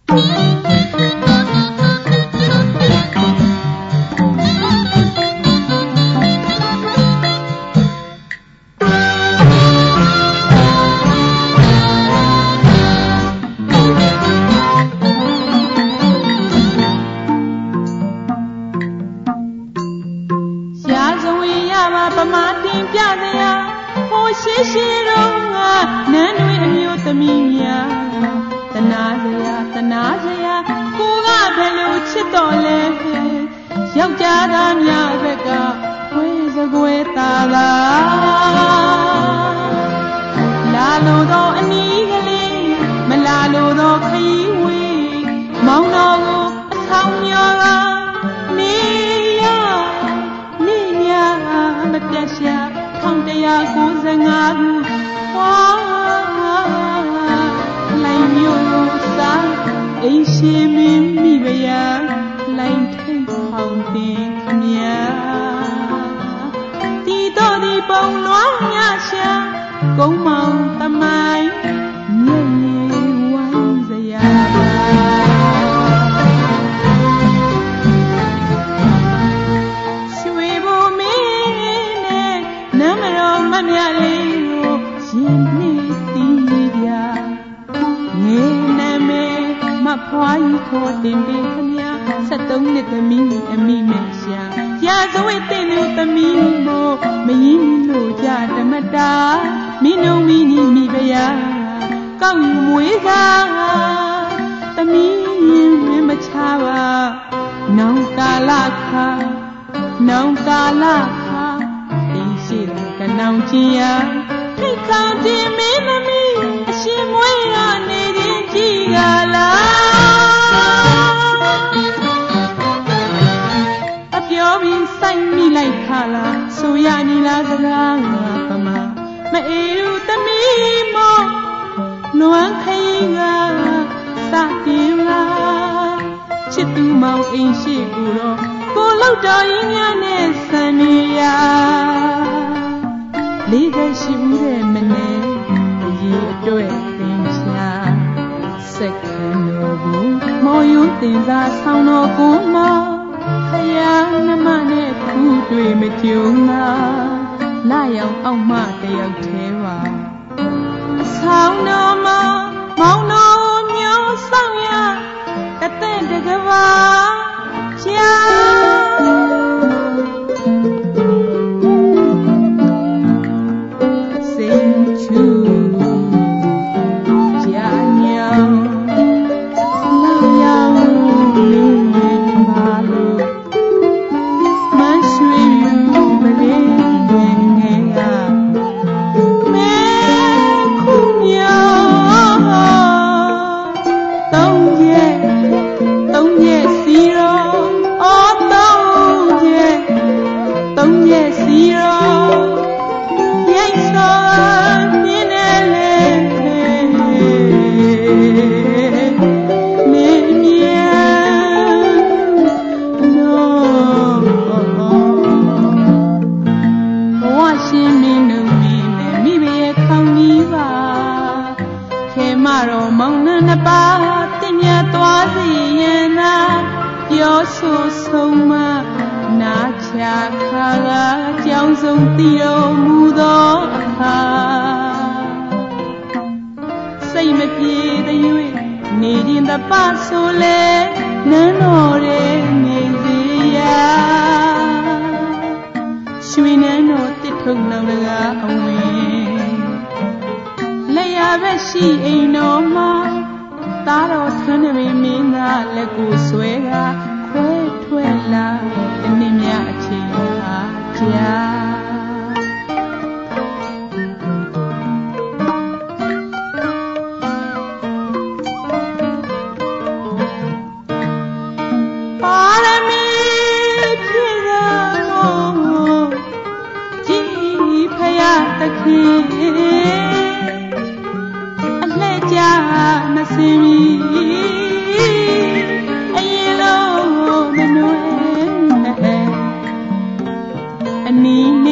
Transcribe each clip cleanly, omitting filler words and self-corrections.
Ani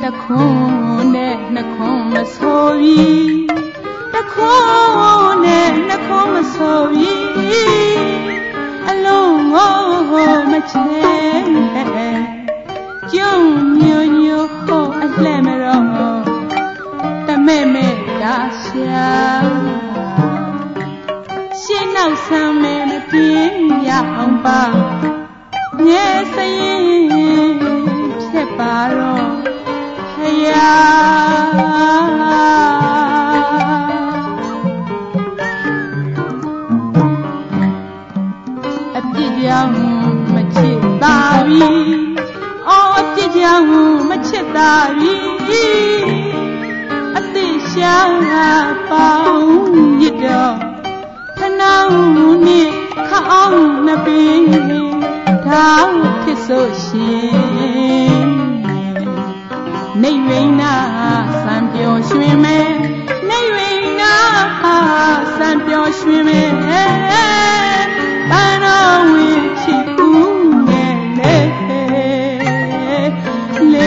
တခွန်းနဲ့နှခွန်းမဆိုပြီးတခွန်းနဲ့နှခွန်းမဆိုပြီးအလုံးငိုမချဲကျုံညိုညိုဟိုအလှဲ့မတော့တမဲမဲဒါရှာရှင်းနောက်ဆမ်းမဲမပြင်းရအောင်ပါငယ်စရင်ဖြစ်ပါတော့ဖယားအပြစ်ကြောင့်မချစ်သာပြီအော်အပြစ်ကြောင့်မချစ်သာပြီအသိရှာပေါင်းရတော့ခဏနဲ့ခအောင်နှစ်ပင်ဒါဖြစ်ဆိုရှင်နေဝိနာစံပျော်ရွှင်မဲနေဝိနာစံပျော်ရွှင်မဲပန်းတော်ဝင်ချစ်ဦးငယ်လေ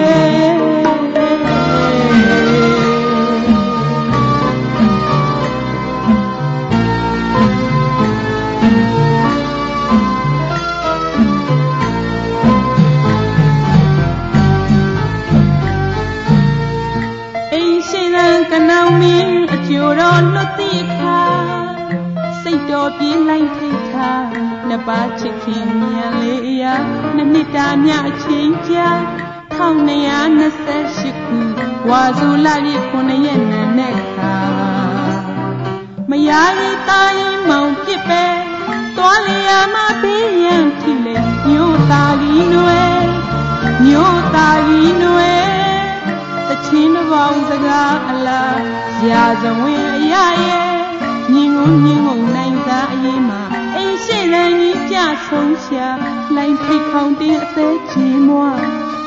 ကနောင်မင်းအကျိုးတော်လွတ်တိခါစိတ်တော်ပြေးလိုက်ထိတ်ခါနှစ်ပါးချစ်ခင်မြန်လေးရာနှစ်တာမြအချင်းကြာ1228ခုဝါစုလပြည့်9ရက်နဲ့ခါမယားရီတာရင်မောင်ပြစ်ပဲသွားလျာမပေးရန်ထီလေညိုသားကြီးနွယ်ညိုသားကြီးနွယ်တချင်းတစ်ပေါင်းစကားအလားရာဇဝင်အရာရဲ့ညီငုံနိုင်စားအရေးမှာအိမ်ရှိတဲ့ကြီးကြဆုံးရှာလိုင်းထိတ်ခေါင်တင်းအသေးချီမွား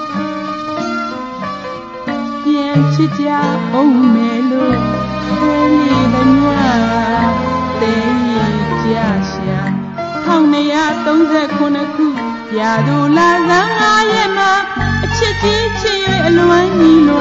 ပြန်ချစ်ကြအောင်မယ်လို့ခဲလေးတညတဲကြရှာ1239ခုရာသူလာဇန်9ရက်မှာအချစ်ကြီးချစ်၍အလွမ်းကြီး